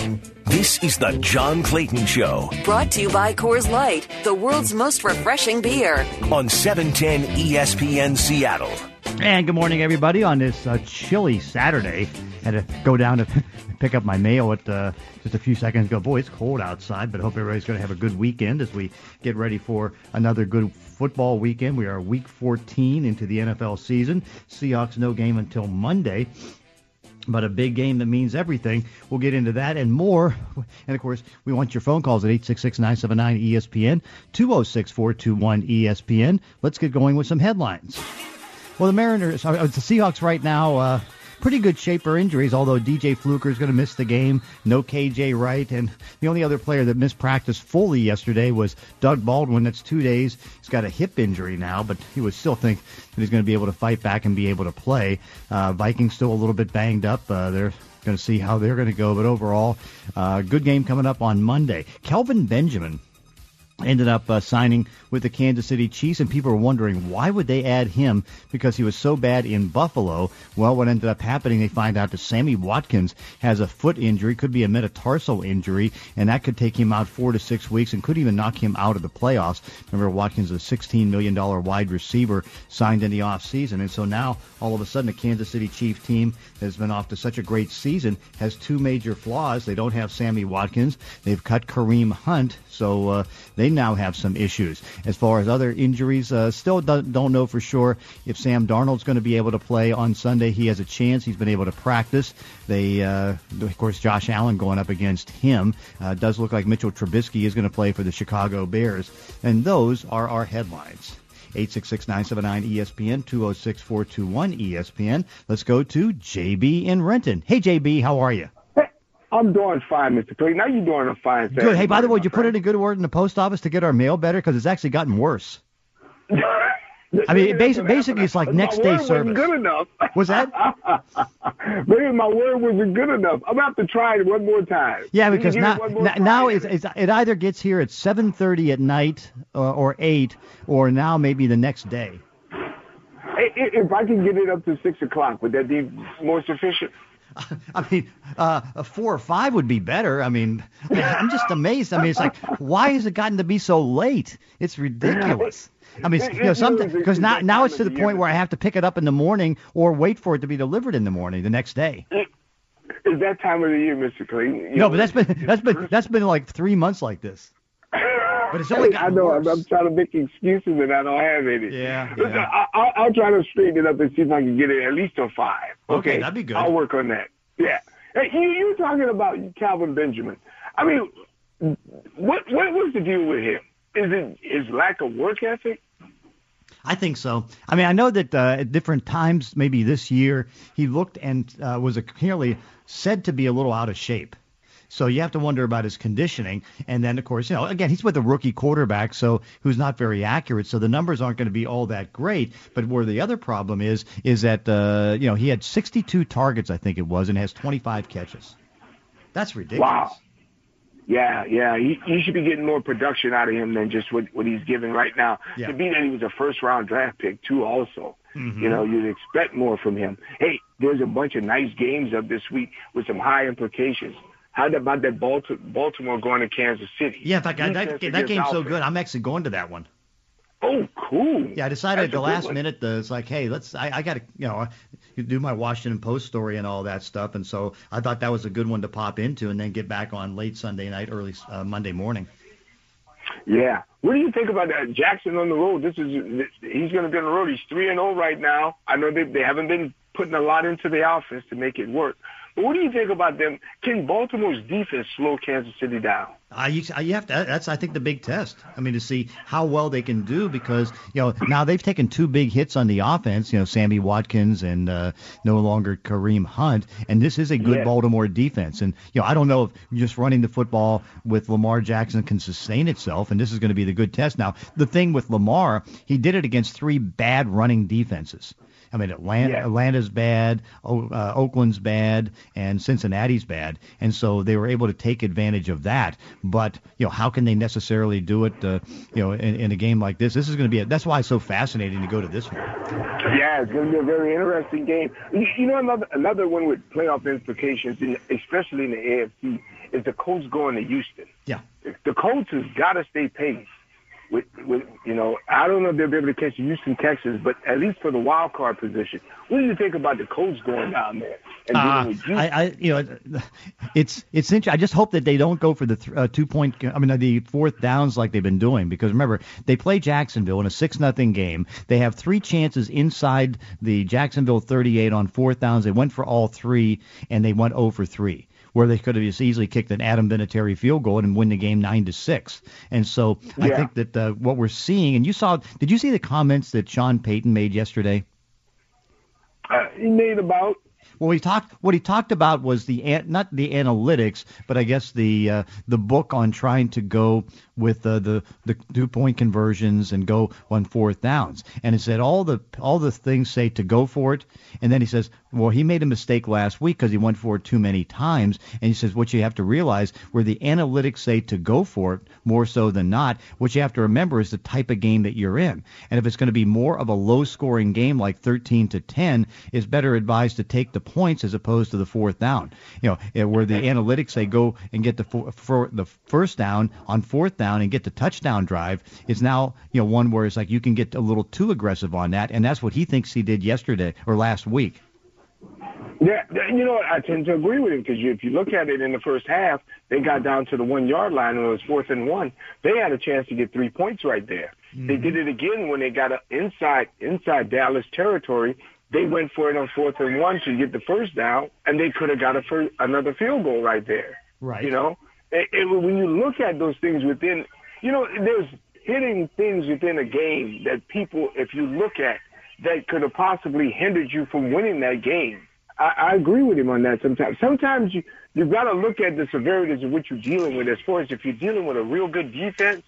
This is the John Clayton Show. Brought to you by Coors Light, the world's most refreshing beer. On 710 ESPN Seattle. And good morning, everybody, on this chilly Saturday. Had to go down to pick up my mail at just a few seconds ago. Boy, it's cold outside, but I hope everybody's going to have a good weekend as we get ready for another good football weekend. We are week 14 into the NFL season. Seahawks no game until Monday. But a big game that means everything. We'll get into that and more. And, of course, we want your phone calls at 866-979-ESPN, 206-421-ESPN. Let's get going with some headlines. Well, the Seahawks right now, pretty good shape for injuries, although DJ Fluker is going to miss the game. No KJ Wright. And the only other player that missed practice fully yesterday was Doug Baldwin. That's 2 days. He's got a hip injury now, but he would still think that he's going to be able to fight back and be able to play. Vikings still a little bit banged up. They're going to see how they're going to go. But overall, good game coming up on Monday. Kelvin Benjamin ended up signing with the Kansas City Chiefs, and people were wondering why would they add him because he was so bad in Buffalo. Well, what ended up happening, they find out that Sammy Watkins has a foot injury, could be a metatarsal injury, and that could take him out 4 to 6 weeks and could even knock him out of the playoffs. Remember, Watkins is a $16 million wide receiver signed in the offseason, and so now all of a sudden the Kansas City Chiefs team that has been off to such a great season has two major flaws. They don't have Sammy Watkins. They've cut Kareem Hunt, so they now have some issues. As far as other injuries, still don't know for sure if Sam Darnold's going to be able to play on Sunday. He has a chance. He's been able to practice. They, of course, Josh Allen going up against him. Does look like Mitchell Trubisky is going to play for the Chicago Bears. And those are our headlines. 866-979-ESPN, 206-421-ESPN. Let's go to JB in Renton. Hey, JB, how are you? I'm doing fine, Mr. Clayton. Now you're doing a fine thing. Good. Hey, by the way, did you put in a good word in the post office to get our mail better? Because it's actually gotten worse. I mean, basically, it's like next day service. Good enough. Was that? Maybe my word wasn't good enough. I'm going to have to try it one more time. Yeah, because now it either gets here at 7:30 at night or 8, or now maybe the next day. If I can get it up to 6 o'clock, would that be more sufficient? I mean, a 4 or 5 would be better. I mean, I'm just amazed. I mean, it's like, why has it gotten to be so late? It's ridiculous. I mean, because now it's to the point where I have to pick it up in the morning or wait for it to be delivered in the morning the next day. It's that time of the year, Mr. Clayton. No, but that's been like 3 months like this. But it's only gotten worse. I'm trying to make excuses and I don't have any. Yeah. Listen, I'll try to straighten it up and see if I can get it at least to 5. Okay, that'd be good. I'll work on that. Yeah. Hey, you were talking about Calvin Benjamin. I mean, what was the deal with him? Is it his lack of work ethic? I think so. I mean, I know that at different times, maybe this year, he looked and was clearly said to be a little out of shape. So you have to wonder about his conditioning. And then, of course, again, he's with a rookie quarterback, so who's not very accurate. So the numbers aren't going to be all that great. But where the other problem is that, he had 62 targets, I think it was, and has 25 catches. That's ridiculous. Wow. Yeah. He should be getting more production out of him than just what he's giving right now. Yeah. To be that he was a first-round draft pick, too, also. Mm-hmm. You'd expect more from him. Hey, there's a bunch of nice games up this week with some high implications. How about that Baltimore going to Kansas City? Yeah, in fact, that game's so good. I'm actually going to that one. Oh, cool. Yeah, I decided at the last minute, it's like, hey, I got to, do my Washington Post story and all that stuff. And so I thought that was a good one to pop into and then get back on late Sunday night, early Monday morning. Yeah. What do you think about that? Jackson on the road. He's going to be on the road. He's 3-0 right now. I know they haven't been putting a lot into the offense to make it work. But what do you think about them? Can Baltimore's defense slow Kansas City down? You have to. That's, I think, the big test. I mean, to see how well they can do because now they've taken 2 big hits on the offense. Sammy Watkins and no longer Kareem Hunt, and this is a good Baltimore defense. And I don't know if just running the football with Lamar Jackson can sustain itself, and this is going to be the good test. Now, the thing with Lamar, he did it against 3 bad running defenses. I mean, Atlanta's bad, Oakland's bad, and Cincinnati's bad, and so they were able to take advantage of that. But how can they necessarily do it? In a game like this, is going to be. That's why it's so fascinating to go to this one. Yeah, it's going to be a very interesting game. Another one with playoff implications, especially in the AFC, is the Colts going to Houston. Yeah, the Colts has got to stay pace. With I don't know if they'll be able to catch the Houston Texans, but at least for the wild card position, what do you think about the Colts going down there and dealing with it's interesting. I just hope that they don't go for the 2-point. The fourth downs like they've been doing, because remember they play Jacksonville in a 6-0 game. They have 3 chances inside the Jacksonville 38 on fourth downs. They went for all 3 and they went 0 for 3. Where they could have just easily kicked an Adam Vinatieri field goal and win the game 9-6. And so I think that what we're seeing, and did you see the comments that Sean Payton made yesterday? He made about. Well, what he talked about was not the analytics, but I guess the book on trying to go with the 2-point conversions and go on fourth downs. And it said all the things say to go for it, and then he says, well, he made a mistake last week because he went for it too many times. And he says what you have to realize, where the analytics say to go for it more so than not, what you have to remember is the type of game that you're in. And if it's going to be more of a low-scoring game like 13-10, it's better advised to take the points as opposed to the fourth down. Where the analytics say go and get the first down on fourth down and get the touchdown drive, is now one where it's like you can get a little too aggressive on that, and that's what he thinks he did yesterday or last week. Yeah, I tend to agree with him, because if you look at it in the first half, they got down to the 1-yard line and it was 4th and 1. They had a chance to get 3 points right there. Mm-hmm. They did it again when they got inside Dallas territory. They went for it on 4th and 1 to get the first down, and they could have got another field goal right there. Right. When you look at those things within, there's hitting things within a game that people, if you look at, that could have possibly hindered you from winning that game. I agree with him on that sometimes. Sometimes you've got to look at the severities of what you're dealing with. As far as if you're dealing with a real good defense,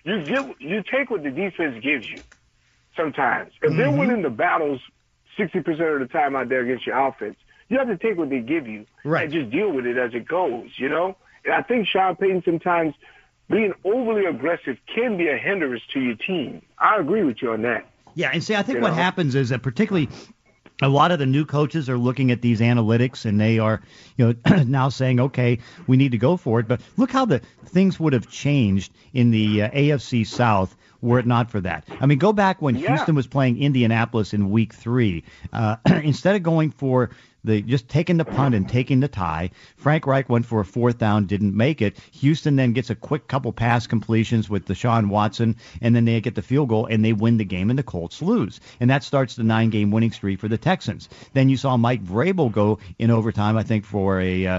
you take what the defense gives you sometimes. If they're winning the battles 60% of the time out there against your offense, you have to take what they give you and just deal with it as it goes, And I think Sean Payton sometimes being overly aggressive can be a hindrance to your team. I agree with you on that. Yeah, and see, I think what happens is that particularly a lot of the new coaches are looking at these analytics, and they are, now saying, okay, we need to go for it. But look how the things would have changed in the AFC South were it not for that. Go back when Houston was playing Indianapolis in Week 3. Instead of going for just taking the punt and taking the tie, Frank Reich went for a fourth down, didn't make it. Houston then gets a quick couple pass completions with Deshaun Watson, and then they get the field goal, and they win the game, and the Colts lose. And that starts the 9-game winning streak for the Texans. Then you saw Mike Vrabel go in overtime, I think, for a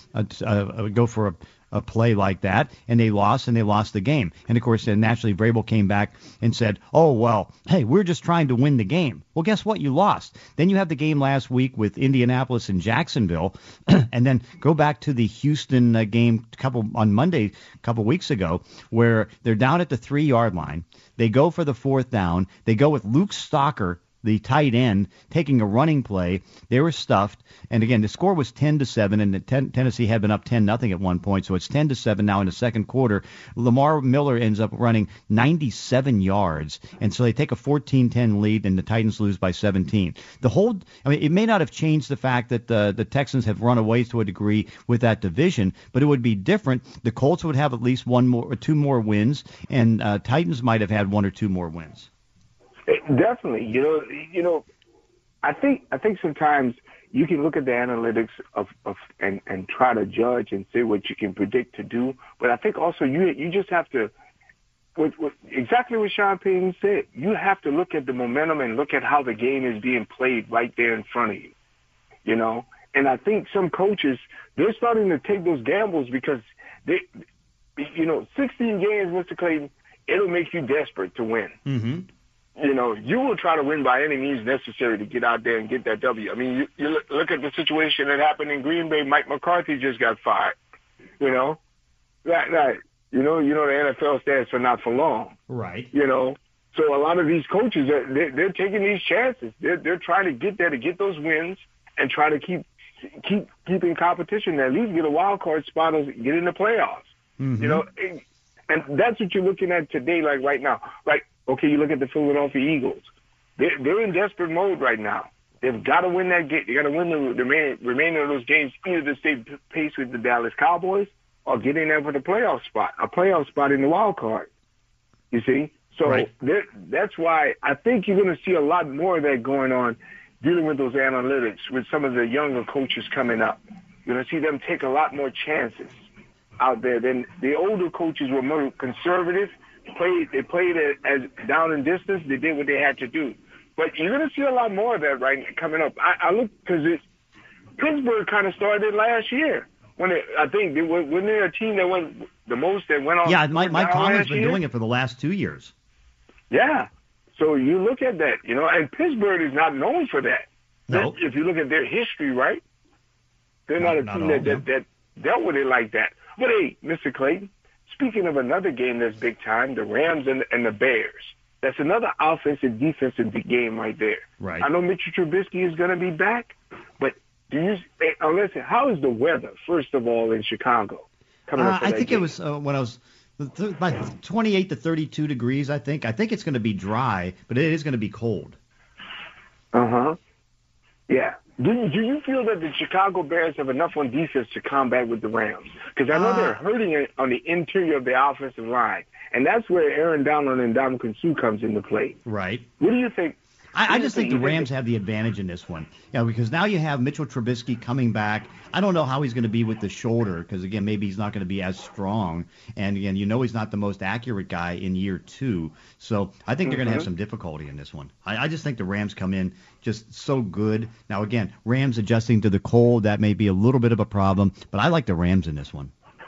play like that, and they lost the game. And, of course, then naturally Vrabel came back and said, oh, well, hey, we're just trying to win the game. Well, guess what? You lost. Then you have the game last week with Indianapolis and Jacksonville, and then go back to the Houston game on Monday a couple weeks ago, where they're down at the 3-yard line. They go for the fourth down. They go with Luke Stalker, the tight end, taking a running play. They were stuffed. And again, the score was 10-7, and Tennessee had been up 10-0 at one point, so it's 10-7 now in the second quarter. Lamar Miller ends up running 97 yards, and so they take a 14-10 lead, and the Titans lose by 17. It may not have changed the fact that the Texans have run away to a degree with that division, but it would be different. The Colts would have at least 1 more or 2 more wins, and Titans might have had 1 or 2 more wins. Definitely. I think sometimes you can look at the analytics and try to judge and say what you can predict to do. But I think also you just have to, exactly what Sean Payton said, you have to look at the momentum and look at how the game is being played right there in front of you, And I think some coaches, they're starting to take those gambles because 16 games, Mr. Clayton, it'll make you desperate to win. Mm-hmm. You will try to win by any means necessary to get out there and get that W. You look at the situation that happened in Green Bay. Mike McCarthy just got fired. Right. The NFL stands for not for long. Right. So a lot of these coaches, they're taking these chances. They're trying to get there to get those wins and try to keep in competition, at least get a wild card spot or get in the playoffs. Mm-hmm. You know, and that's what you're looking at today, like right now. Like, okay, you look at the Philadelphia Eagles. They're in desperate mode right now. They've got to win that game. They got to win the remainder of those games, either to stay pace with the Dallas Cowboys or get in there for the playoff spot in the wild card. You see? So right. That's why I think you're going to see a lot more of that going on, dealing with those analytics, with some of the younger coaches coming up. You're going to see them take a lot more chances out there than the older coaches were more conservative. They played it as down in distance. They did what they had to do. But you're going to see a lot more of that coming up. I look because Pittsburgh kind of started it last year. I think when they're a team that went the most that went on. Yeah, Mike Tomlin's been doing it for the last 2 years. Yeah. So you look at that, you know, and Pittsburgh is not known for that. No. If you look at their history, right? They're not a team that dealt with it like that. But hey, Mr. Clayton, speaking of another game that's big time, the Rams and the Bears. That's another offensive defensive game right there. Right. I know Mitchell Trubisky is going to be back, but listen, how is the weather, first of all, in Chicago? Coming up I think game? It was when I was by 28 to 32 degrees, I think. I think it's going to be dry, but it is going to be cold. Uh-huh. Yeah. Do you feel that the Chicago Bears have enough on defense to combat with the Rams? Because I know they're hurting it on the interior of the offensive line, and that's where Aaron Donald and Ndamukong Suh comes into play. Right. What do you think? I just think the Rams have the advantage in this one. Yeah, because now you have Mitchell Trubisky coming back. I don't know how he's going to be with the shoulder because, again, maybe he's not going to be as strong. And, again, you know he's not the most accurate guy in year 2. So I think they're going to have some difficulty in this one. I just think the Rams come in just so good. Now, again, Rams adjusting to the cold, that may be a little bit of a problem. But I like the Rams in this one.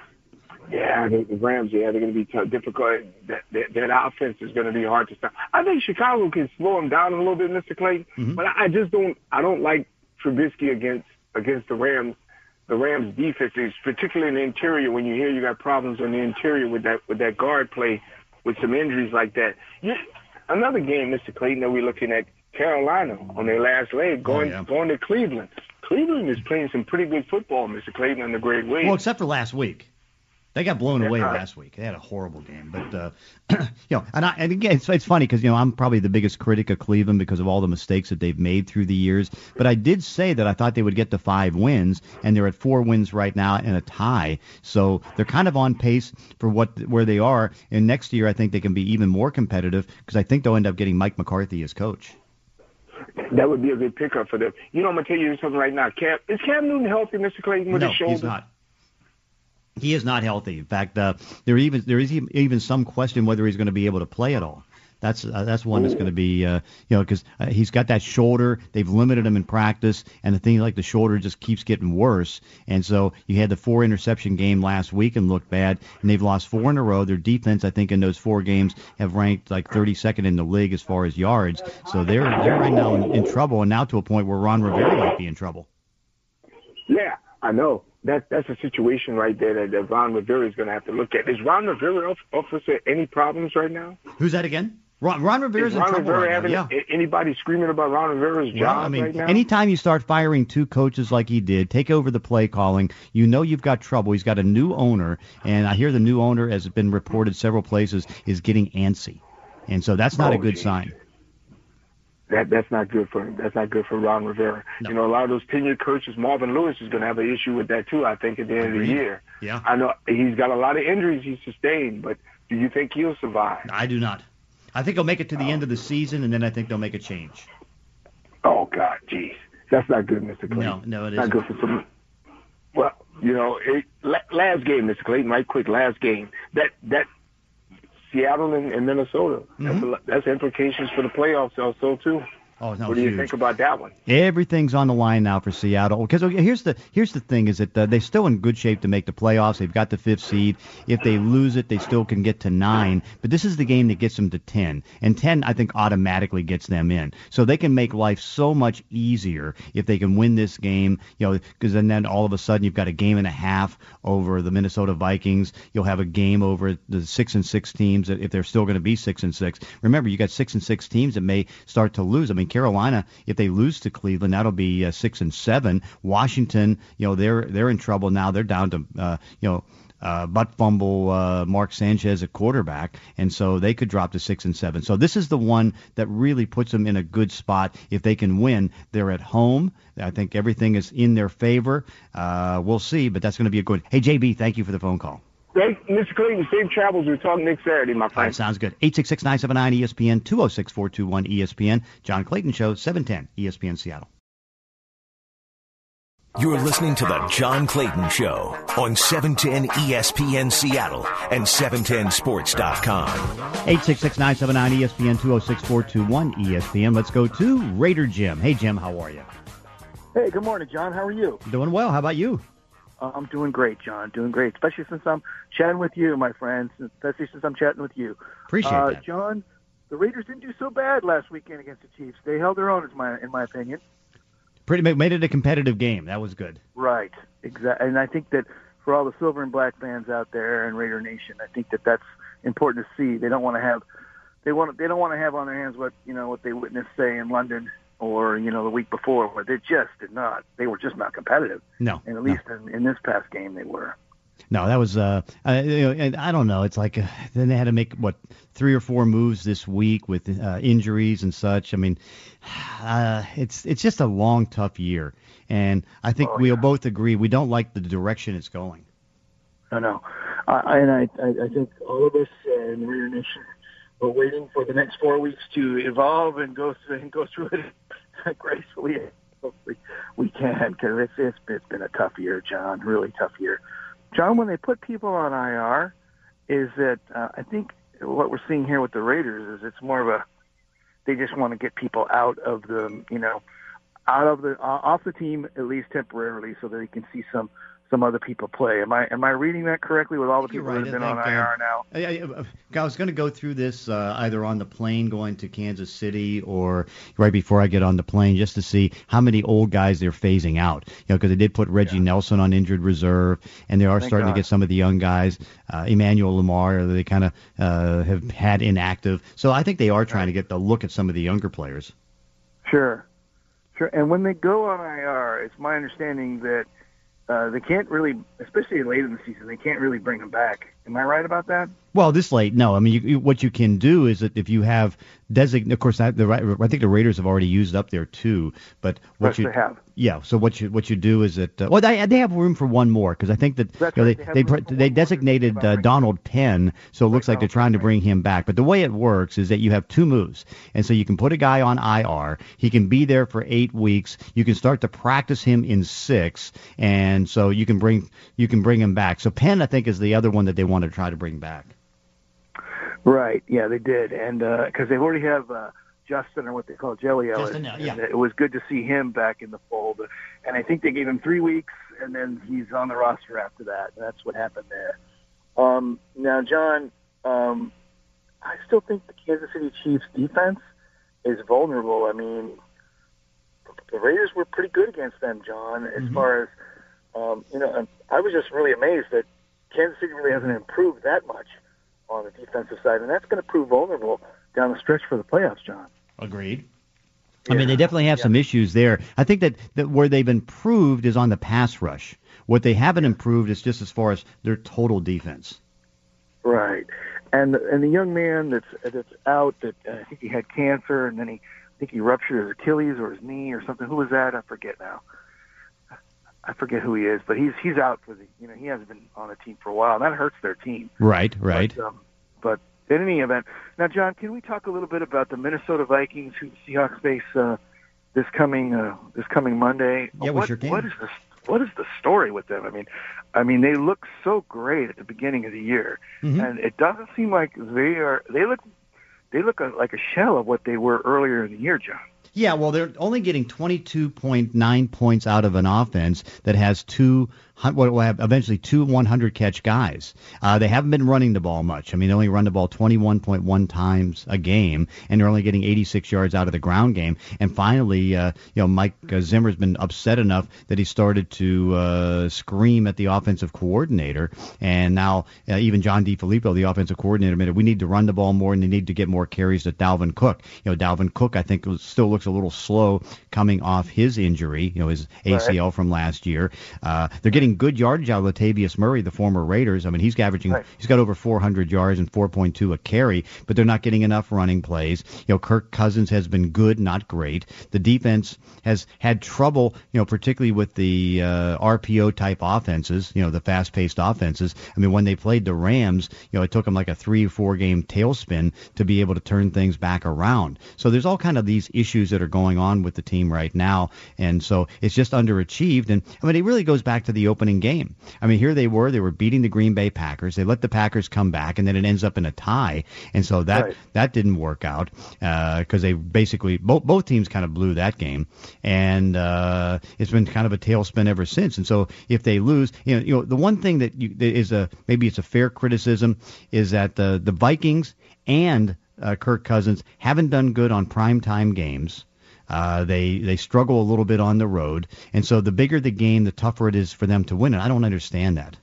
Yeah, the Rams, they're going to be difficult. That offense is going to be hard to stop. I think Chicago can slow them down a little bit, Mr. Clayton, but I just don't like Trubisky against the Rams. The Rams defense is particularly in the interior. When you hear you got problems on the interior with that guard play, with some injuries like that. Another game, Mr. Clayton, that we're looking at, Carolina on their last leg going to Cleveland. Cleveland is playing some pretty good football, Mr. Clayton, under Greg Wade. Well, except for last week. They got blown away last week. They had a horrible game, but and again, it's funny because I'm probably the biggest critic of Cleveland because of all the mistakes that they've made through the years. But I did say that I thought they would get to 5 wins, and they're at 4 wins right now and a tie. So they're kind of on pace for where they are. And next year, I think they can be even more competitive because I think they'll end up getting Mike McCarthy as coach. That would be a good pickup for them. I'm going to tell you something right now. Is Cam Newton healthy, Mr. Clayton, with his shoulder? No, he's not. He is not healthy. In fact, there is even some question whether he's going to be able to play at all. That's one that's going to be because he's got that shoulder. They've limited him in practice, and the thing like the shoulder just keeps getting worse. And so you had the 4 interception game last week and looked bad, and they've lost 4 in a row. Their defense, I think, in those 4 games have ranked like 32nd in the league as far as yards. So they're right now in trouble, and now to a point where Ron Rivera might be in trouble. Yeah, I know. That's a situation right there that Ron Rivera is going to have to look at. Is Ron Rivera officer any problems right now? Who's that again? Ron Rivera's in trouble right now. Yeah. Anybody screaming about Ron Rivera's job right now? Anytime you start firing 2 coaches like he did, take over the play calling, you've got trouble. He's got a new owner, and I hear the new owner, as has been reported several places, is getting antsy. And so that's not a good sign. That's not good for him. That's not good for Ron Rivera. No. A lot of those tenured coaches, Marvin Lewis is going to have an issue with that too, I think, at the end of the year. Yeah. I know he's got a lot of injuries he's sustained, but do you think he'll survive? I do not. I think he'll make it to the end of the season, and then I think they'll make a change. Oh, God, jeez. That's not good, Mr. Clayton. No, it isn't. Not good for some. Well, last game, Mr. Clayton, right quick, last game. That Seattle and Minnesota. Mm-hmm. That's implications for the playoffs also too. Oh, no, what do huge. you think about that one? Everything's on the line now for Seattle. Because here's the thing: is that they're still in good shape to make the playoffs. They've got the 5th seed. If they lose it, they still can get to 9. But this is the game that gets them to 10, and 10 I think automatically gets them in. So they can make life so much easier if they can win this game. Because then all of a sudden you've got a game and a half over the Minnesota Vikings. You'll have a game over the 6-6 teams if they're still going to be 6-6. Remember, you got 6-6 teams that may start to lose. I mean, Carolina, if they lose to Cleveland, that'll be 6-7. Washington, they're in trouble now. They're down to butt fumble Mark Sanchez at quarterback, and so they could drop to 6-7. So this is the one that really puts them in a good spot. If they can win, they're at home. I think everything is in their favor. We'll see, but that's going to be a good. Hey, JB, thank you for the phone call. Hey, Mr. Clayton, safe travels. We're talking next Saturday, my friend. All right, sounds good. 866-979-ESPN, 206-421-ESPN. John Clayton Show, 710 ESPN Seattle. You're listening to the John Clayton Show on 710 ESPN Seattle and 710sports.com. 866-979-ESPN, 206-421-ESPN. Let's go to Raider Jim. Hey, Jim, how are you? Hey, good morning, John. How are you? Doing well. How about you? I'm doing great, John. Doing great, especially since I'm chatting with you, my friends. Especially since I'm chatting with you. Appreciate that. John, the Raiders didn't do so bad last weekend against the Chiefs. They held their own, in my opinion. Made it a competitive game. That was good. Right, exactly. And I think that for all the silver and black fans out there in Raider Nation, I think that that's important to see. They don't want to have they don't want to have on their hands what they witnessed, say, in London or the week before, where they were just not competitive. No, and at least in this past game they were. No, that was and I don't know. It's like then they had to make 3 or 4 moves this week with injuries and such. I mean, it's just a long, tough year, and I think we'll both agree we don't like the direction it's going. No, and I think all of us in the Raider Nation are waiting for the next 4 weeks to evolve and go through it gracefully. Hopefully we can, because it's been a tough year, John. Really tough year. John, when they put people on IR, is that I think what we're seeing here with the Raiders is it's more of they just want to get people out of off the team, at least temporarily, so that they can see some other people play. Am I reading that correctly with all the people that have been on IR now? I was going to go through this either on the plane going to Kansas City or right before I get on the plane, just to see how many old guys they're phasing out. Because they did put Reggie Nelson on injured reserve, and they are starting to get some of the young guys. Emmanuel Lamar, they kind of have had inactive. So I think they are trying to get the look at some of the younger players. Sure. And when they go on IR, it's my understanding that they can't really, especially late in the season, they can't really bring them back. Am I right about that? Well, this late, no. I mean, what you can do is that if you have of course, I think the Raiders have already used up their 2, but they have. Yeah. So what you do is that they have room for one more, because I think that they designated Donald Penn, so it looks like they're trying to bring him back. But the way it works is that you have 2 moves, and so you can put a guy on IR. He can be there for 8 weeks. You can start to practice him in 6, and so you can bring him back. So Penn, I think, is the other one that they want to try to bring back. Right. Yeah, they did, and because they already have Justin, or what they call Jelly Ellis. It was good to see him back in the fold, and I think they gave him 3 weeks, and then he's on the roster after that. That's what happened there. Now, John, I still think the Kansas City Chiefs defense is vulnerable. I mean, the Raiders were pretty good against them, John, as far as I was just really amazed that Kansas City really hasn't improved that much on the defensive side, and that's going to prove vulnerable down the stretch for the playoffs, John. Agreed. Yeah. I mean, they definitely have some issues there. I think that where they've improved is on the pass rush. What they haven't improved is just as far as their total defense. Right. And the young man that's out, that I think he had cancer, and then I think he ruptured his Achilles or his knee or something. Who was that? I forget now. I forget who he is, but he's out for he hasn't been on the team for a while, and that hurts their team. Right. But in any event, now, John, can we talk a little bit about the Minnesota Vikings, who the Seahawks face this coming Monday? Yeah, we sure can. What is the story with them? I mean, they look so great at the beginning of the year, and it doesn't seem like they look like a shell of what they were earlier in the year, John. Yeah, well, they're only getting 22.9 points out of an offense that has will have eventually two 100-catch guys. They haven't been running the ball much. I mean, they only run the ball 21.1 times a game, and they're only getting 86 yards out of the ground game. And finally, Mike Zimmer's been upset enough that he started to scream at the offensive coordinator. And now even John DeFilippo, the offensive coordinator, admitted we need to run the ball more and they need to get more carries to Dalvin Cook. Dalvin Cook, I think, still looks a little slow coming off his injury, his ACL from last year. They're getting good yardage out of Latavius Murray, the former Raiders. I mean, he's averaging, he's got over 400 yards and 4.2 a carry, but they're not getting enough running plays. Kirk Cousins has been good, not great. The defense has had trouble, particularly with the RPO type offenses, the fast-paced offenses. I mean, when they played the Rams, it took them like a 3 or 4 game tailspin to be able to turn things back around. So there's all kind of these issues that are going on with the team right now, and so it's just underachieved. And I mean, it really goes back to the opening game. I mean, here they were beating the Green Bay Packers. They let the Packers come back, and then it ends up in a tie, and so that didn't work out because they basically both teams kind of blew that game, and it's been kind of a tailspin ever since. And so if they lose, the one thing that is maybe it's a fair criticism is that the Vikings and Kirk Cousins haven't done good on primetime games. They struggle a little bit on the road, and so the bigger the game, the tougher it is for them to win. And I don't understand that.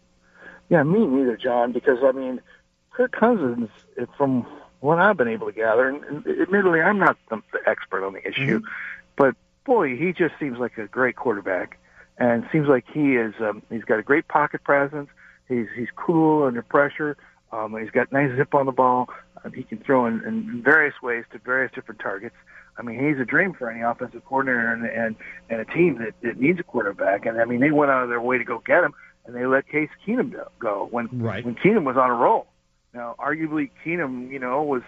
Yeah, me neither, John. Because I mean, Kirk Cousins, from what I've been able to gather, and admittedly, I'm not the expert on the issue, but boy, he just seems like a great quarterback, and seems like he is. He's got a great pocket presence. He's cool under pressure. He's got nice zip on the ball. He can throw in various ways to various different targets. I mean, he's a dream for any offensive coordinator and a team that needs a quarterback. And, I mean, they went out of their way to go get him, and they let Case Keenum go when Keenum was on a roll. Now, arguably, Keenum, was,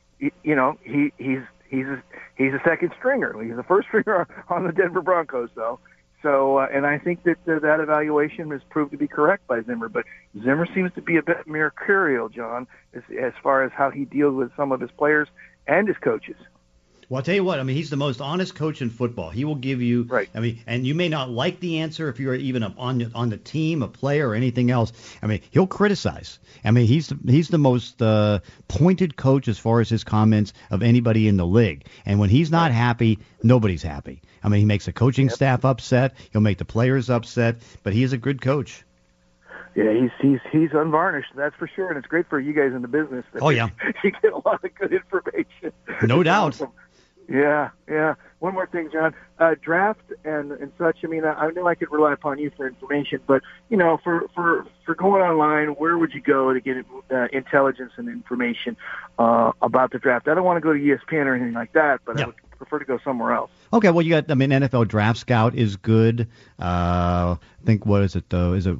he's a second stringer. He's the first stringer on the Denver Broncos, though. So, and I think that that evaluation has proved to be correct by Zimmer. But Zimmer seems to be a bit mercurial, John, as far as how he deals with some of his players and his coaches. Well, I'll tell you what. I mean, he's the most honest coach in football. He will give you. I mean, and you may not like the answer if you're even on the team, a player, or anything else. I mean, he'll criticize. I mean, he's the most pointed coach as far as his comments of anybody in the league. And when he's not happy, nobody's happy. I mean, he makes the coaching staff upset. He'll make the players upset. But he is a good coach. Yeah, he's unvarnished, that's for sure, and it's great for you guys in the business. You get a lot of good information. No doubt. Awesome. Yeah. One more thing, John. Draft and such. I mean, I know I could rely upon you for information, but for going online, where would you go to get intelligence and information about the draft? I don't want to go to ESPN or anything like that, but I would prefer to go somewhere else. Okay, well, NFL Draft Scout is good. I think, what is it though? Is it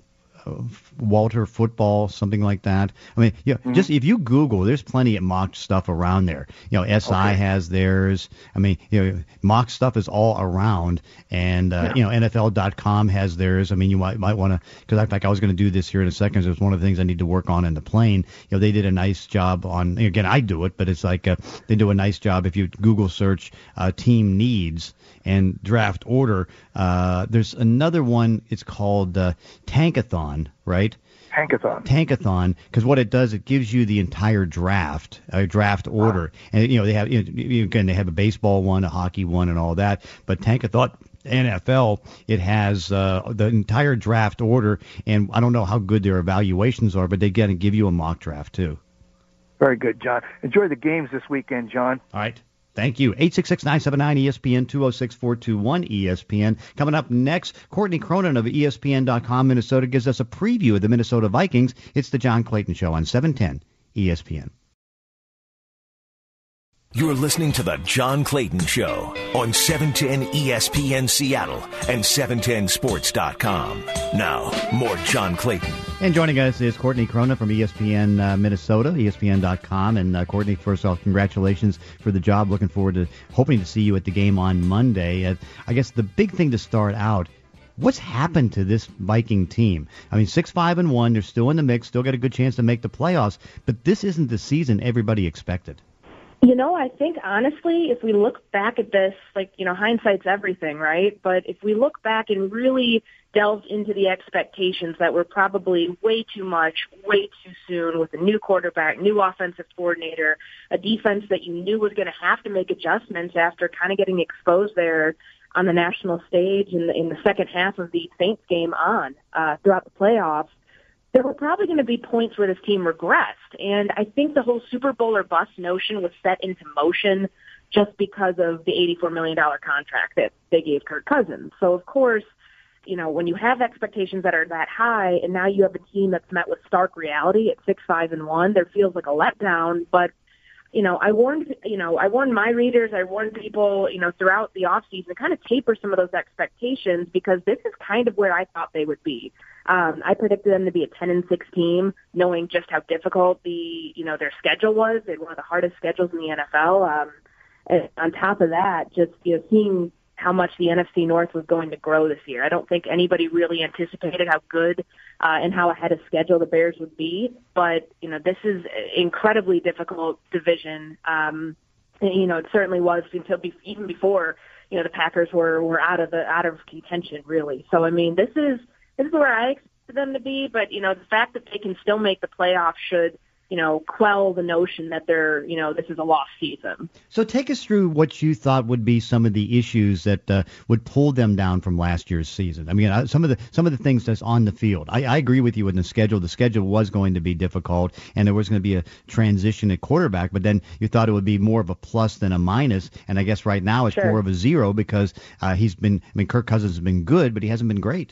Walter Football, something like that? I mean, just if you Google, there's plenty of mock stuff around there. SI has theirs. I mean, mock stuff is all around, and NFL.com has theirs. I mean, you might want to, because in fact, I was going to do this here in a second. It was one of the things I need to work on in the plane. They did a nice job on. Again, I do it, but it's like they do a nice job if you Google search team needs and draft order. There's another one. It's called Tankathon, right? Tankathon, because what it does, it gives you the entire draft order, and they have they have a baseball one, a hockey one, and all that. But Tankathon NFL, it has the entire draft order, and I don't know how good their evaluations are, but they get and give you a mock draft too. Very good, John. Enjoy the games this weekend, John. All right. Thank you. 866-979-ESPN, 206-421-ESPN. Coming up next, Courtney Cronin of ESPN.com Minnesota gives us a preview of the Minnesota Vikings. It's the John Clayton Show on 710 ESPN. You're listening to the John Clayton Show on 710 ESPN Seattle and 710sports.com. Now, more John Clayton. And joining us is Courtney Cronin from ESPN Minnesota, ESPN.com. And Courtney, first off, congratulations for the job. Looking forward to hoping to see you at the game on Monday. I guess the big thing to start out, what's happened to this Viking team? I mean, 6-5-1, they're still in the mix, still got a good chance to make the playoffs, but this isn't the season everybody expected. I think honestly, if we look back at this, hindsight's everything, right? But if we look back and really delved into the expectations that were probably way too much, way too soon, with a new quarterback, new offensive coordinator, a defense that you knew was going to have to make adjustments after kind of getting exposed there on the national stage in the second half of the Saints game throughout the playoffs, there were probably going to be points where this team regressed. And I think the whole Super Bowl or bust notion was set into motion just because of the $84 million contract that they gave Kirk Cousins. So, of course, when you have expectations that are that high and now you have a team that's met with stark reality at 6-5-1, there feels like a letdown. But, I warned my readers, I warned people, throughout the offseason to kind of taper some of those expectations because this is kind of where I thought they would be. I predicted them to be a 10-6 team, knowing just how difficult their schedule was. They had one of the hardest schedules in the NFL. And on top of that, just seeing how much the NFC North was going to grow this year. I don't think anybody really anticipated how good and how ahead of schedule the Bears would be. But this is an incredibly difficult division. It certainly was even before the Packers were out of contention really. So I mean, this is where I expected them to be, but, the fact that they can still make the playoffs should, quell the notion that this is a lost season. So take us through what you thought would be some of the issues that would pull them down from last year's season. I mean, some of the things that's on the field. I agree with you in the schedule. The schedule was going to be difficult, and there was going to be a transition at quarterback, but then you thought it would be more of a plus than a minus, and I guess right now it's more of a zero because Kirk Cousins has been good, but he hasn't been great.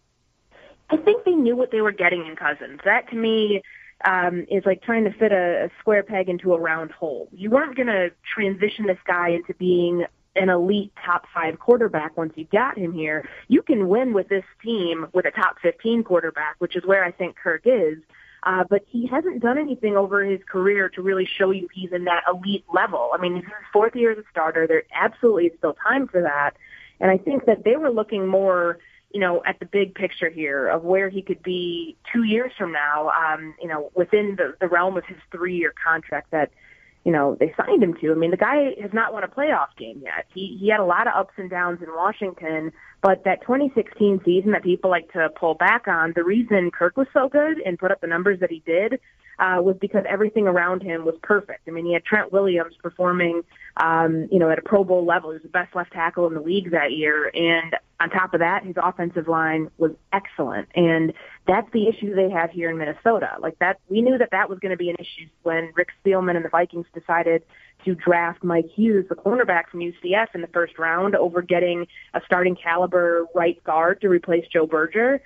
I think they knew what they were getting in Cousins. That, to me, is like trying to fit a square peg into a round hole. You weren't going to transition this guy into being an elite top 5 quarterback once you got him here. You can win with this team with a top 15 quarterback, which is where I think Kirk is. But he hasn't done anything over his career to really show you he's in that elite level. I mean, he's in his 4th year as a starter. There absolutely is still time for that. And I think that they were looking more at the big picture here of where he could be 2 years from now, within the realm of his 3-year contract that, they signed him to. I mean, the guy has not won a playoff game yet. He had a lot of ups and downs in Washington, but that 2016 season that people like to pull back on, the reason Kirk was so good and put up the numbers that he did was because everything around him was perfect. I mean, he had Trent Williams performing, at a Pro Bowl level. He was the best left tackle in the league that year. And on top of that, his offensive line was excellent. And that's the issue they have here in Minnesota. We knew that was going to be an issue when Rick Spielman and the Vikings decided to draft Mike Hughes, the cornerback from UCF, in the first round over getting a starting caliber right guard to replace Joe Berger.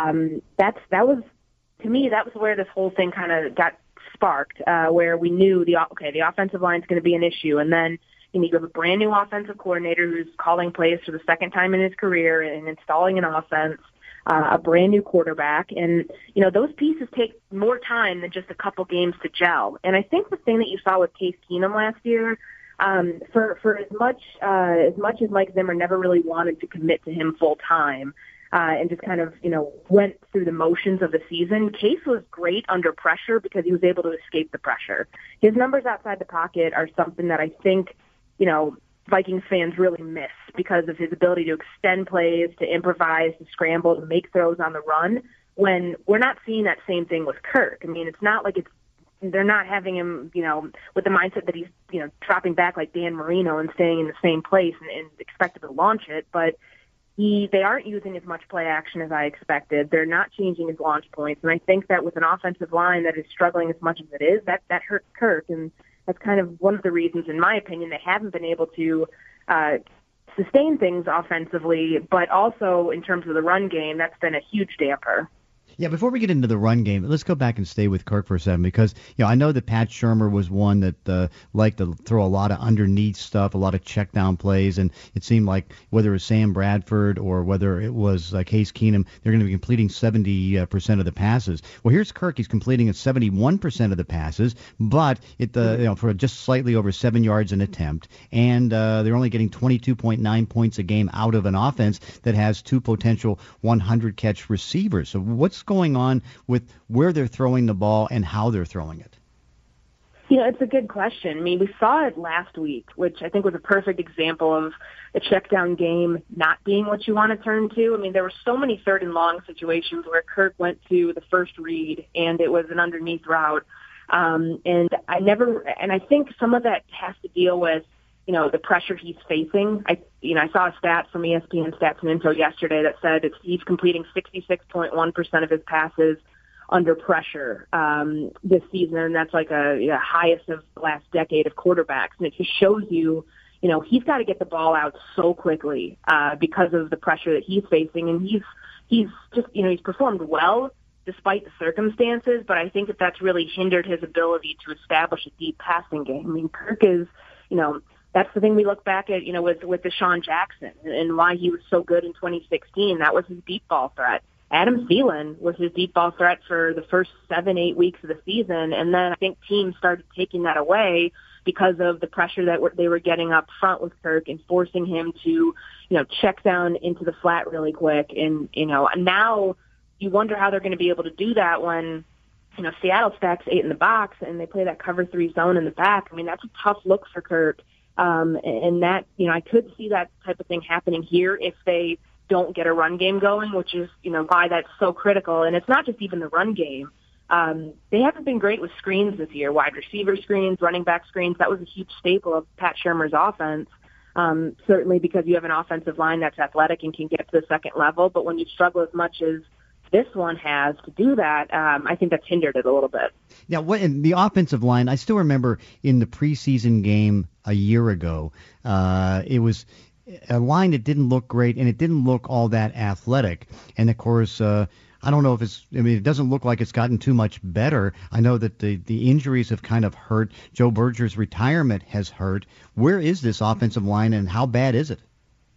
That was where this whole thing kind of got sparked, where we knew the offensive line is going to be an issue. And then you have a brand new offensive coordinator who's calling plays for the second time in his career and installing an offense, a brand new quarterback. And, those pieces take more time than just a couple games to gel. And I think the thing that you saw with Case Keenum last year, for as much as Mike Zimmer never really wanted to commit to him full time, and just kind of, went through the motions of the season, Case was great under pressure because he was able to escape the pressure. His numbers outside the pocket are something that I think, Vikings fans really miss because of his ability to extend plays, to improvise, to scramble, to make throws on the run, when we're not seeing that same thing with Kirk. I mean, it's not like they're not having him, with the mindset that he's, dropping back like Dan Marino and staying in the same place and expected to launch it, but they aren't using as much play action as I expected. They're not changing his launch points. And I think that with an offensive line that is struggling as much as it is, that hurts Kirk. And that's kind of one of the reasons, in my opinion, they haven't been able to sustain things offensively, but also in terms of the run game, that's been a huge damper. Yeah, before we get into the run game, let's go back and stay with Kirk for a second because, I know that Pat Shurmur was one that liked to throw a lot of underneath stuff, a lot of check down plays, and it seemed like whether it was Sam Bradford or whether it was Case Keenum, they're going to be completing 70% of the passes. Well, here's Kirk. He's completing at 71% of the passes, but for just slightly over 7 yards an attempt, and they're only getting 22.9 points a game out of an offense that has 2 potential 100-catch receivers. So what's going on with where they're throwing the ball and how they're throwing it? It's a good question. I mean, we saw it last week, which I think was a perfect example of a check down game not being what you want to turn to. I mean, there were so many 3rd and long situations where Kirk went to the first read and it was an underneath route. And I think some of that has to deal with, the pressure he's facing. I saw a stat from ESPN Stats and Info yesterday that said he's completing 66.1% of his passes under pressure this season, and that's like a highest of the last decade of quarterbacks. And it just shows you, he's got to get the ball out so quickly because of the pressure that he's facing. And he's just, he's performed well despite the circumstances, but I think that's really hindered his ability to establish a deep passing game. I mean, Kirk is, that's the thing we look back at, with Deshaun Jackson and why he was so good in 2016. That was his deep ball threat. Adam Thielen was his deep ball threat for the first 7-8 weeks of the season, and then I think teams started taking that away because of the pressure that they were getting up front with Kirk and forcing him to, check down into the flat really quick. And, now you wonder how they're going to be able to do that when, Seattle stacks 8 in the box and they play that cover 3 zone in the back. I mean, that's a tough look for Kirk. And that, I could see that type of thing happening here if they don't get a run game going, which is, why that's so critical. And it's not just even the run game. They haven't been great with screens this year, wide receiver screens, running back screens. That was a huge staple of Pat Shurmur's offense, certainly because you have an offensive line that's athletic and can get to the second level. But when you struggle as much as this one has to do that, I think that's hindered it a little bit. Yeah, in the offensive line, I still remember in the preseason game a year ago, it was a line that didn't look great, and it didn't look all that athletic. And, of course, I don't know if it doesn't look like it's gotten too much better. I know that the injuries have kind of hurt. Joe Berger's retirement has hurt. Where is this offensive line, and how bad is it?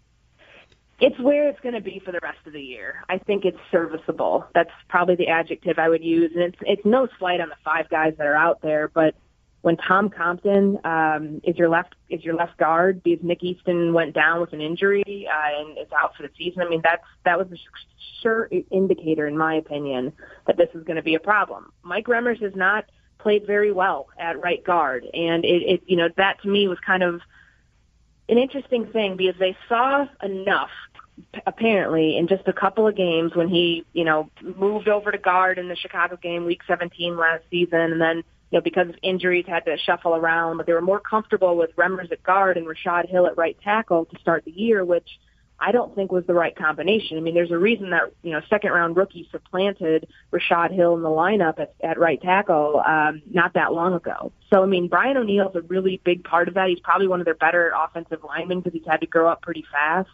It's where it's going to be for the rest of the year. I think it's serviceable. That's probably the adjective I would use. And it's no slight on the 5 guys that are out there, but when Tom Compton is your left guard because Nick Easton went down with an injury and is out for the season, I mean that was a sure indicator, in my opinion, that this is going to be a problem. Mike Remmers has not played very well at right guard, and it that to me was kind of an interesting thing because they saw enough apparently in just a couple of games when he moved over to guard in the Chicago game, Week 17 last season, and then because of injuries, had to shuffle around, but they were more comfortable with Remmers at guard and Rashad Hill at right tackle to start the year, which I don't think was the right combination. I mean, there's a reason that, second-round rookie supplanted Rashad Hill in the lineup at right tackle not that long ago. So, I mean, Brian O'Neill's a really big part of that. He's probably one of their better offensive linemen because he's had to grow up pretty fast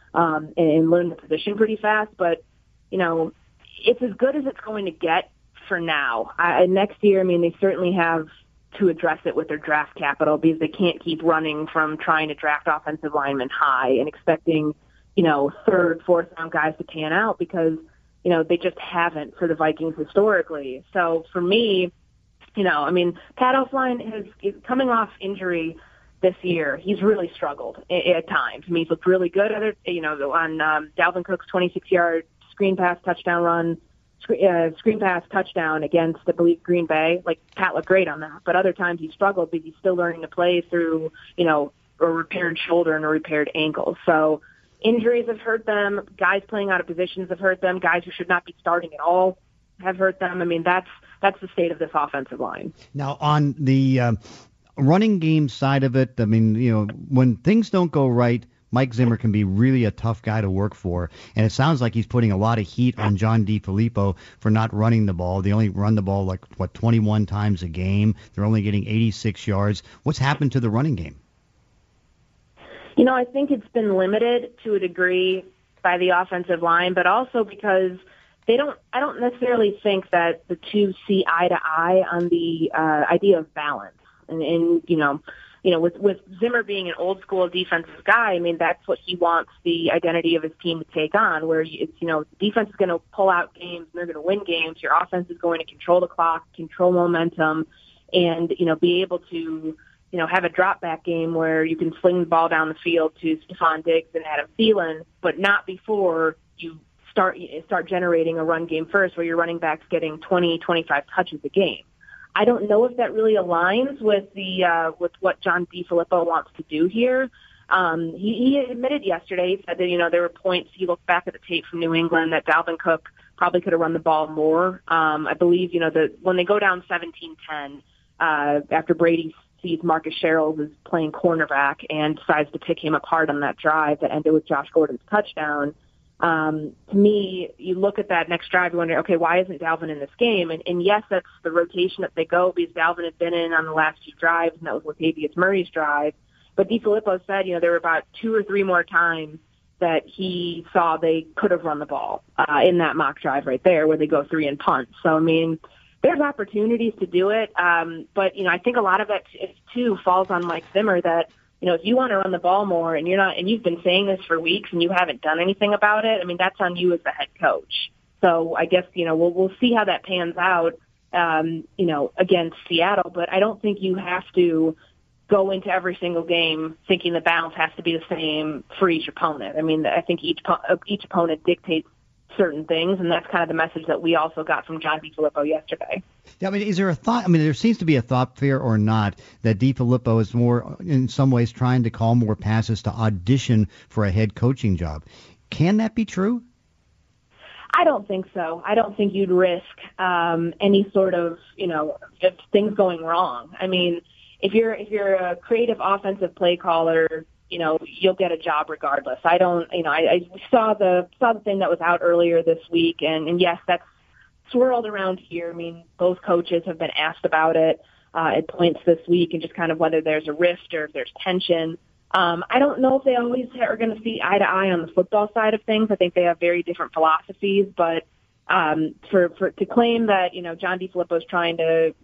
and learn the position pretty fast. But, it's as good as it's going to get for now. Next year, I mean, they certainly have to address it with their draft capital because they can't keep running from trying to draft offensive linemen high and expecting, 3rd, 4th round guys to pan out because, they just haven't for the Vikings historically. So for me, Pat Elflein is coming off injury this year. He's really struggled at times. I mean, he's looked really good on Dalvin Cook's 26-yard screen pass touchdown touchdown against, I believe, Green Bay. Like, Pat looked great on that. But other times he struggled because he's still learning to play through, a repaired shoulder and a repaired ankle. So injuries have hurt them. Guys playing out of positions have hurt them. Guys who should not be starting at all have hurt them. I mean, that's the state of this offensive line. Now, on the running game side of it, I mean, when things don't go right, Mike Zimmer can be really a tough guy to work for, and it sounds like he's putting a lot of heat on John DeFilippo for not running the ball. They only run the ball 21 times a game. They're only getting 86 yards. What's happened to the running game? I think it's been limited to a degree by the offensive line, but also because I don't necessarily think that the two see eye to eye on the idea of balance. And with Zimmer being an old school defensive guy, I mean, that's what he wants the identity of his team to take on, where it's, defense is going to pull out games and they're going to win games. Your offense is going to control the clock, control momentum, and, be able to, have a drop back game where you can sling the ball down the field to Stephon Diggs and Adam Thielen, but not before you start generating a run game first where your running back's getting 20, 25 touches a game. I don't know if that really aligns with with what John DeFilippo wants to do here. He admitted yesterday, he said that, there were points, he looked back at the tape from New England, that Dalvin Cook probably could have run the ball more. I believe, when they go down 17-10, after Brady sees Marcus Sherrills is playing cornerback and decides to pick him apart on that drive that ended with Josh Gordon's touchdown. To me, you look at that next drive, you wonder, okay, why isn't Dalvin in this game? And yes, that's the rotation that they go because Dalvin had been in on the last few drives, and that was Latavius Murray's drive. But DeFilippo said, there were about 2 or 3 more times that he saw they could have run the ball in that mock drive right there where they go 3 and punt. So, there's opportunities to do it. But, I think a lot of it, too, falls on Mike Zimmer that, if you want to run the ball more and you've been saying this for weeks and you haven't done anything about it, that's on you as the head coach. So I guess, we'll see how that pans out, against Seattle. But I don't think you have to go into every single game thinking the balance has to be the same for each opponent. I think each opponent dictates certain things, and that's kind of the message that we also got from John DeFilippo yesterday. Yeah, is there a thought? There seems to be a thought, fair or not, that DeFilippo is more, in some ways, trying to call more passes to audition for a head coaching job. Can that be true? I don't think so. I don't think you'd risk any sort of, if things going wrong. If you're a creative offensive play caller, you'll get a job regardless. I saw the thing that was out earlier this week, and yes, that's swirled around here. Both coaches have been asked about it at points this week, and just kind of whether there's a rift or if there's tension. I don't know if they always are going to see eye to eye on the football side of things. I think they have very different philosophies, but to claim that John DeFilippo is trying to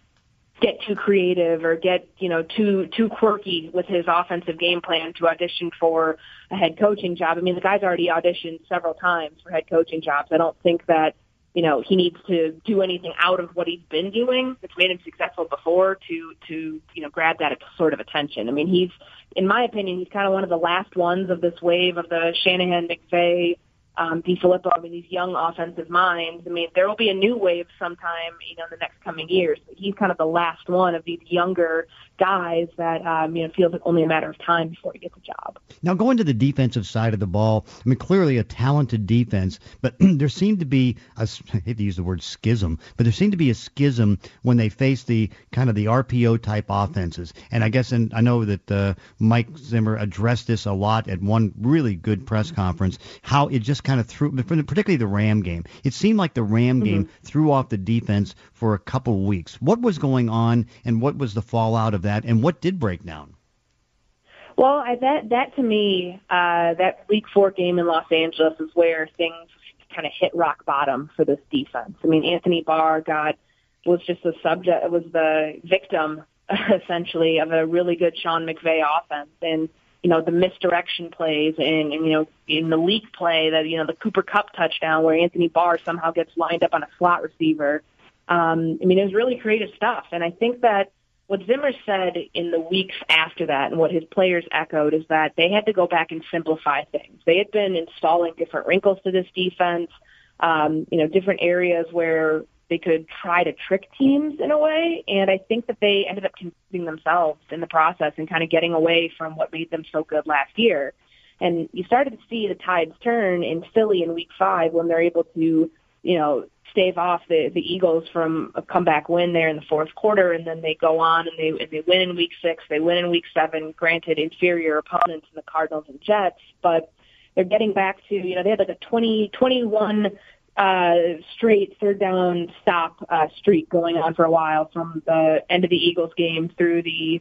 get too creative or get, too quirky with his offensive game plan to audition for a head coaching job. The guy's already auditioned several times for head coaching jobs. I don't think that, he needs to do anything out of what he's been doing that's made him successful before to grab that sort of attention. He's, in my opinion, he's kind of one of the last ones of this wave of the Shanahan, McVay, DeFilippo, these young offensive minds. There will be a new wave sometime, in the next coming years. But he's kind of the last one of these younger guys that, feels like only a matter of time before he gets a job. Now, going to the defensive side of the ball, clearly a talented defense, but there seemed to be, I hate to use the word schism, but there seemed to be a schism when they faced the kind of the RPO-type offenses. And I know that Mike Zimmer addressed this a lot at one really good press conference, how it just kind of threw, particularly the Ram game. It seemed like the Ram game threw off the defense for a couple of weeks. What was going on, and what was the fallout of that, and what did break down? Well, that to me, that Week 4 game in Los Angeles is where things kind of hit rock bottom for this defense. Anthony Barr was just the victim, essentially, of a really good Sean McVay offense. And the misdirection plays and in the leak play that, the Cooper Kupp touchdown where Anthony Barr somehow gets lined up on a slot receiver. It was really creative stuff. And I think that what Zimmer said in the weeks after that and what his players echoed is that they had to go back and simplify things. They had been installing different wrinkles to this defense, different areas where they could try to trick teams in a way. And I think that they ended up confusing themselves in the process and kind of getting away from what made them so good last year. And you started to see the tides turn in Philly in Week 5 when they're able to, stave off the Eagles from a comeback win there in the fourth quarter. And then they go on and they win in Week 6. They win in Week 7, granted inferior opponents in the Cardinals and Jets. But they're getting back to, they had like a 21 straight third down stop streak going on for a while from the end of the Eagles game through the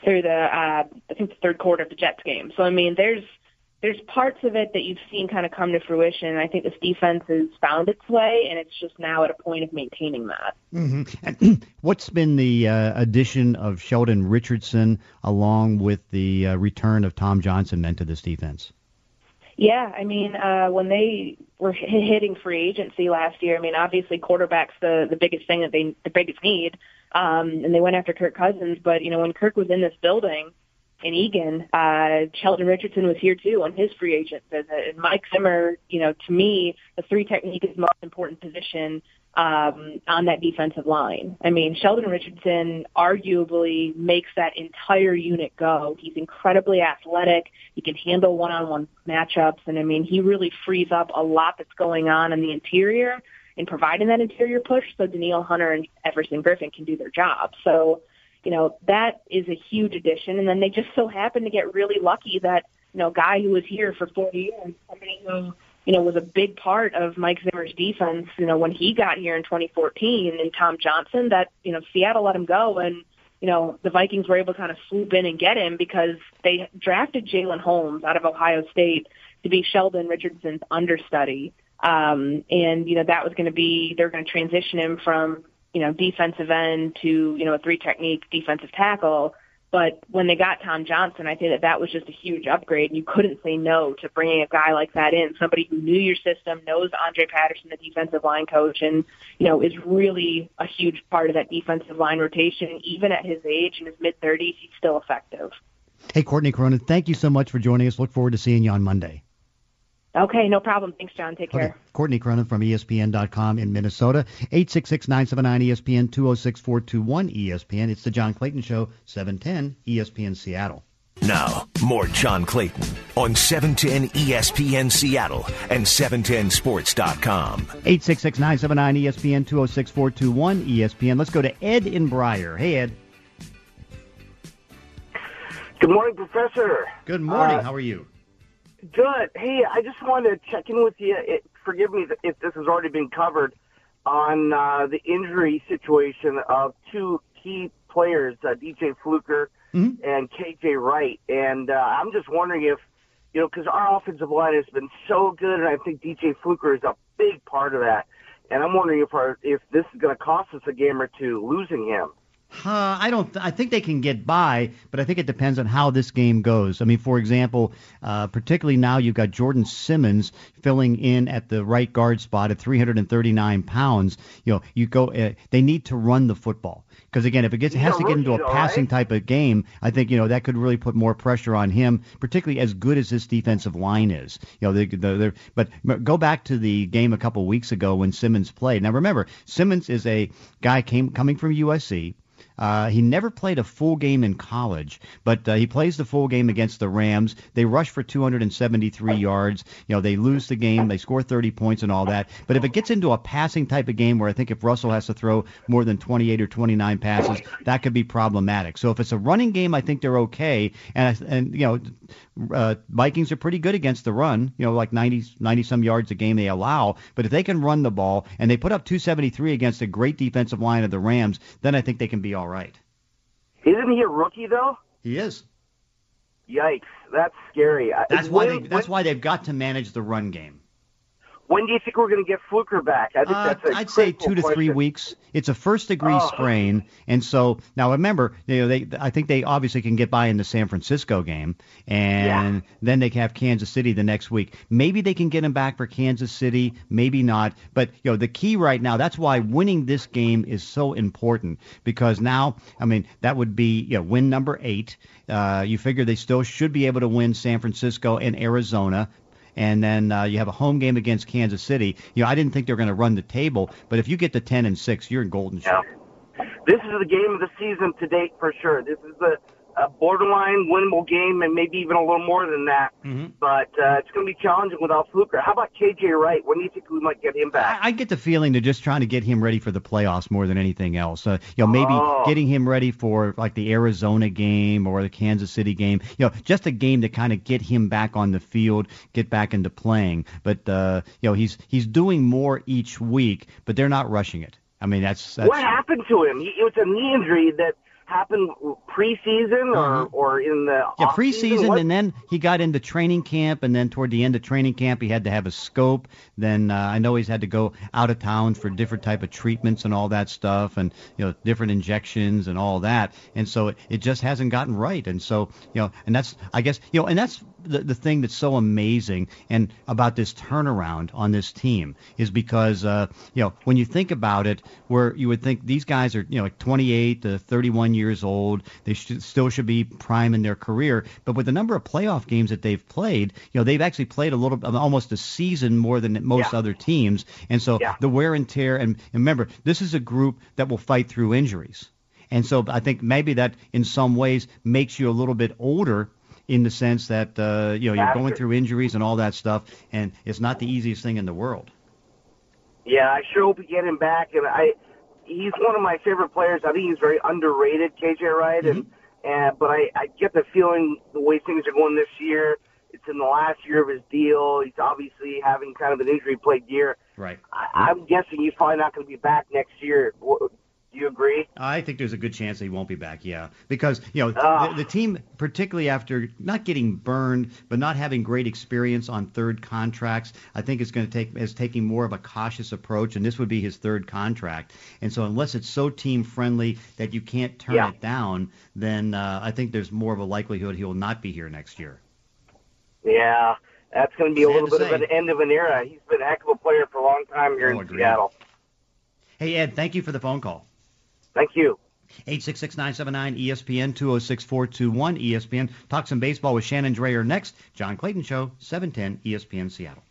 I think the third quarter of the Jets game. So there's parts of it that you've seen kind of come to fruition. And I think this defense has found its way, and it's just now at a point of maintaining that. Mm-hmm. And what's been the addition of Sheldon Richardson along with the return of Tom Johnson meant to this defense? Yeah, when they were hitting free agency last year, obviously quarterback's the biggest thing that the biggest need, and they went after Kirk Cousins. But when Kirk was in this building in Eagan, Sheldon Richardson was here too on his free agent visit. And Mike Zimmer, to me, the 3 technique is the most important position on that defensive line. I mean, Sheldon Richardson arguably makes that entire unit go. He's incredibly athletic. He can handle one-on-one matchups. And, I mean, he really frees up a lot that's going on in the interior in providing that interior push so Danielle Hunter and Everson Griffin can do their job. So, you know, that is a huge addition. And then they just so happen to get really lucky that, you know, a guy who was here for 4 years, somebody who, you know, was a big part of Mike Zimmer's defense, you know, when he got here in 2014, and Tom Johnson, that, you know, Seattle let him go, and, you know, the Vikings were able to kind of swoop in and get him because they drafted Jalen Holmes out of Ohio State to be Sheldon Richardson's understudy. And, you know, that was going to be, they're going to transition him from, you know, defensive end to, you know, a 3-technique defensive tackle. But when they got Tom Johnson, I think that was just a huge upgrade. You couldn't say no to bringing a guy like that in, somebody who knew your system, knows Andre Patterson, the defensive line coach, and, you know, is really a huge part of that defensive line rotation. Even at his age, in his mid-30s, he's still effective. Hey, Courtney Cronin, thank you so much for joining us. Look forward to seeing you on Monday. Okay, no problem. Thanks, John. Take care. Courtney Cronin from ESPN.com in Minnesota. 866-979-ESPN, 206-421-ESPN. It's the John Clayton Show, 710 ESPN Seattle. Now, more John Clayton on 710 ESPN Seattle and 710sports.com. 866-979-ESPN, 206-421-ESPN. Let's go to Ed in Briar. Hey, Ed. Good morning, Professor. Good morning. How are you? Good. Hey, I just wanted to check in with you. Forgive me if this has already been covered on the injury situation of two key players, DJ Fluker and KJ Wright. And I'm just wondering if, you know, because our offensive line has been so good, and I think DJ Fluker is a big part of that. And I'm wondering if this is going to cost us a game or two, losing him. I think they can get by, but I think it depends on how this game goes. I mean, for example, particularly now you've got Jordan Simmons filling in at the right guard spot at 339 pounds. You know, they need to run the football. Because, again, if it has to get into a passing type of game, I think, you know, that could really put more pressure on him, particularly as good as this defensive line is. You know, but go back to the game a couple weeks ago when Simmons played. Now, remember, Simmons is a guy coming from USC. He never played a full game in college, but he plays the full game against the Rams. They rush for 273 yards. You know, they lose the game. They score 30 points and all that. But if it gets into a passing type of game where I think if Russell has to throw more than 28 or 29 passes, that could be problematic. So if it's a running game, I think they're okay. And you know, Vikings are pretty good against the run, you know, like 90-some yards a game they allow. But if they can run the ball and they put up 273 against a great defensive line of the Rams, then I think they can be all right. Isn't he a rookie, though? He is. Yikes. That's scary. That's why they've got to manage the run game. When do you think we're going to get Fluker back? I think I'd say 2 to 3 weeks. It's a first-degree sprain, and so now remember, you know, I think they obviously can get by in the San Francisco game, and then they can have Kansas City the next week. Maybe they can get him back for Kansas City, maybe not. But you know, the key right now, that's why winning this game is so important, because now, I mean, that would be win number 8. You figure they still should be able to win San Francisco and Arizona. And then you have a home game against Kansas City. You know, I didn't think they were going to run the table, but if you get to 10-6, you're in golden shape. This is the game of the season to date for sure. This is a borderline winnable game, and maybe even a little more than that. But it's going to be challenging without Fluker. How about KJ Wright? When do you think we might get him back? I get the feeling they're just trying to get him ready for the playoffs more than anything else. Maybe getting him ready for like the Arizona game or the Kansas City game. Just a game to kind of get him back on the field, get back into playing. But he's doing more each week, but they're not rushing it. I mean, that's what happened to him. It was a knee injury that happened preseason or in the preseason, and then he got into training camp, and then toward the end of training camp he had to have a scope. Then I know he's had to go out of town for different type of treatments and all that stuff, and different injections and all that, and so it just hasn't gotten right. And so and that's, I guess, and that's the thing that's so amazing and about this turnaround on this team is because, when you think about it, where you would think these guys are, like 28 to 31 years old, they still should be prime in their career. But with the number of playoff games that they've played, they've actually played almost a season more than most other teams. And so the wear and tear, and remember, this is a group that will fight through injuries. And so I think maybe that in some ways makes you a little bit older in the sense that, you're going through injuries and all that stuff, and it's not the easiest thing in the world. Yeah, I sure hope we get him back. And he's one of my favorite players. I think he's very underrated, KJ Wright. Mm-hmm. But I get the feeling the way things are going this year, it's in the last year of his deal. He's obviously having kind of an injury-plagued year. Right. I'm guessing he's probably not going to be back next year. Do you agree? I think there's a good chance that he won't be back, because, the team, particularly after not getting burned, but not having great experience on third contracts, I think is taking more of a cautious approach, and this would be his third contract. And so unless it's so team-friendly that you can't turn it down, then I think there's more of a likelihood he will not be here next year. Yeah, that's going to be a little bit of an end of an era. He's been a heck of a player for a long time here in Seattle. Hey, Ed, thank you for the phone call. Thank you. 866-979-ESPN, 206-421-ESPN. Talk some baseball with Shannon Drayer next. John Clayton Show, 710 ESPN Seattle.